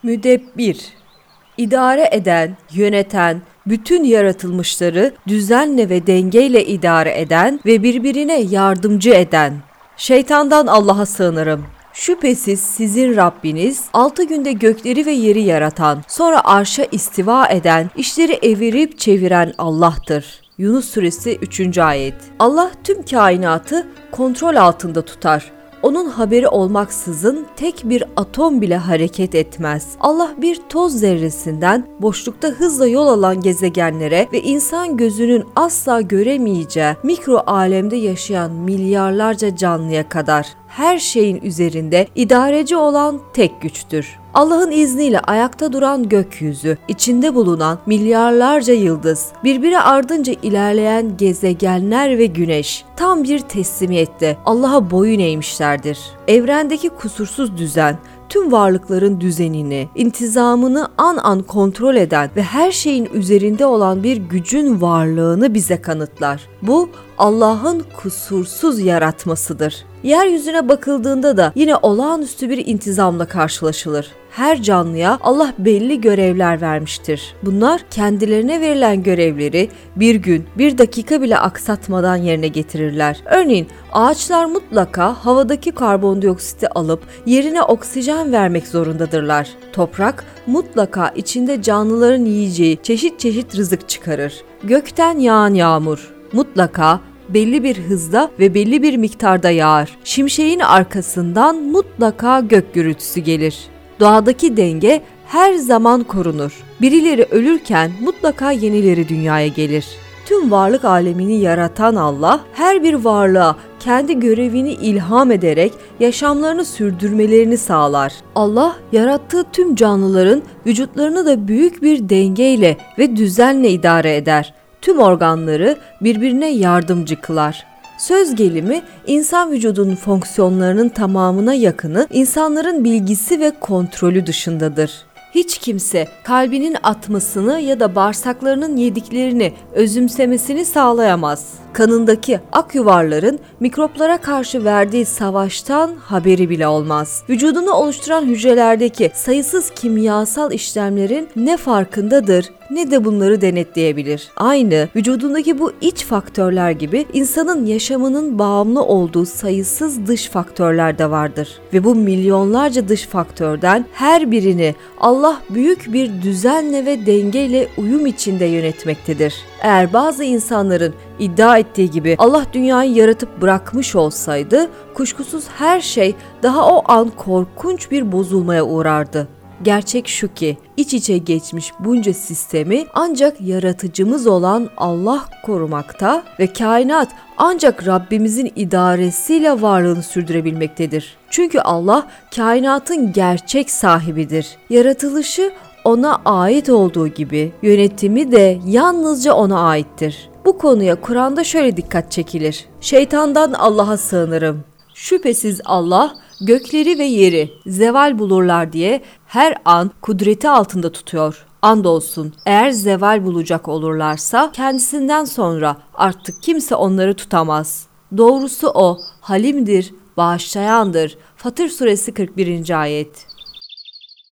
Müdebbir, idare eden, yöneten, bütün yaratılmışları düzenle ve dengeyle idare eden ve birbirine yardımcı eden. Şeytandan Allah'a sığınırım. Şüphesiz sizin Rabbiniz 6 günde gökleri ve yeri yaratan, sonra arşa istiva eden, işleri evirip çeviren Allah'tır. Yunus Suresi 3. ayet. Allah tüm kainatı kontrol altında tutar. Onun haberi olmaksızın tek bir atom bile hareket etmez. Allah bir toz zerresinden boşlukta hızla yol alan gezegenlere ve insan gözünün asla göremeyeceği mikro alemde yaşayan milyarlarca canlıya kadar her şeyin üzerinde idareci olan tek güçtür. Allah'ın izniyle ayakta duran gökyüzü, içinde bulunan milyarlarca yıldız, birbiri ardınca ilerleyen gezegenler ve güneş tam bir teslimiyette Allah'a boyun eğmişlerdir. Evrendeki kusursuz düzen, tüm varlıkların düzenini, intizamını an an kontrol eden ve her şeyin üzerinde olan bir gücün varlığını bize kanıtlar. Bu Allah'ın kusursuz yaratmasıdır. Yeryüzüne bakıldığında da yine olağanüstü bir intizamla karşılaşılır. Her canlıya Allah belli görevler vermiştir. Bunlar kendilerine verilen görevleri bir gün, bir dakika bile aksatmadan yerine getirirler. Örneğin ağaçlar mutlaka havadaki karbondioksiti alıp yerine oksijen vermek zorundadırlar. Toprak mutlaka içinde canlıların yiyeceği çeşit çeşit rızık çıkarır. Gökten yağan yağmur mutlaka belli bir hızda ve belli bir miktarda yağar. Şimşeğin arkasından mutlaka gök gürültüsü gelir. Doğadaki denge her zaman korunur. Birileri ölürken mutlaka yenileri dünyaya gelir. Tüm varlık alemini yaratan Allah, her bir varlığa kendi görevini ilham ederek yaşamlarını sürdürmelerini sağlar. Allah, yarattığı tüm canlıların vücutlarını da büyük bir dengeyle ve düzenle idare eder. Tüm organları birbirine yardımcı kılar. Söz gelimi, insan vücudunun fonksiyonlarının tamamına yakını insanların bilgisi ve kontrolü dışındadır. Hiç kimse kalbinin atmasını ya da bağırsaklarının yediklerini özümsemesini sağlayamaz. Kanındaki ak yuvarların mikroplara karşı verdiği savaştan haberi bile olmaz. Vücudunu oluşturan hücrelerdeki sayısız kimyasal işlemlerin ne farkındadır ne de bunları denetleyebilir. Aynı vücudundaki bu iç faktörler gibi insanın yaşamının bağımlı olduğu sayısız dış faktörler de vardır. Ve bu milyonlarca dış faktörden her birini Allah büyük bir düzenle ve dengeyle uyum içinde yönetmektedir. Eğer bazı insanların iddia ettiği gibi Allah dünyayı yaratıp bırakmış olsaydı, kuşkusuz her şey daha o an korkunç bir bozulmaya uğrardı. Gerçek şu ki, iç içe geçmiş bunca sistemi ancak yaratıcımız olan Allah korumakta ve kainat ancak Rabbimizin idaresiyle varlığını sürdürebilmektedir. Çünkü Allah kainatın gerçek sahibidir. Yaratılışı ona ait olduğu gibi yönetimi de yalnızca ona aittir. Bu konuya Kur'an'da şöyle dikkat çekilir. Şeytandan Allah'a sığınırım. Şüphesiz Allah gökleri ve yeri zeval bulurlar diye her an kudreti altında tutuyor. Andolsun eğer zeval bulacak olurlarsa kendisinden sonra artık kimse onları tutamaz. Doğrusu o halimdir, bağışlayandır. Fatır Suresi 41. ayet.